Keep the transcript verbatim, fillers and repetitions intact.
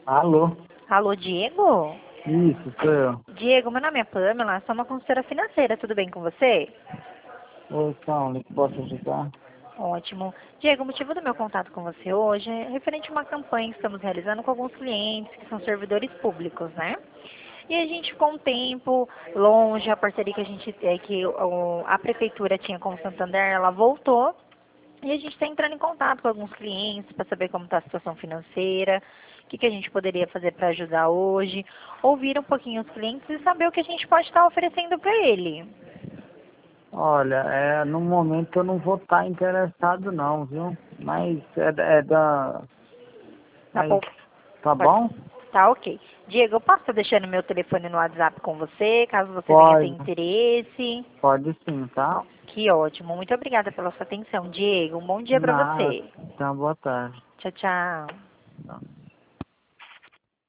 Alô? Alô, Diego? Isso, sou eu. Diego, meu nome é Pamela, sou uma consultora financeira, tudo bem com você? Oi, Paulo, que posso ajudar? Ótimo. Diego, o motivo do meu contato com você hoje é referente a uma campanha que estamos realizando com alguns clientes que são servidores públicos, né? E a gente ficou um tempo longe, a parceria que a gente é, que o- a prefeitura tinha com o Santander, ela voltou. E a gente está entrando em contato com alguns clientes para saber como está a situação financeira, o que, que a gente poderia fazer para ajudar hoje, ouvir um pouquinho os clientes e saber o que a gente pode estar oferecendo para ele. Olha, é, no momento eu não vou estar interessado não, viu? Mas é, da- é da... Tá Mas bom? tá Pode. bom? Tá ok. Diego, eu posso estar deixando meu telefone no WhatsApp com você, caso você venha ter Pode, interesse. pode sim, tá? Que ótimo. Muito obrigada pela sua atenção, Diego. Um bom dia para Nada. você. Então, boa tarde. Tchau, tchau. Tá.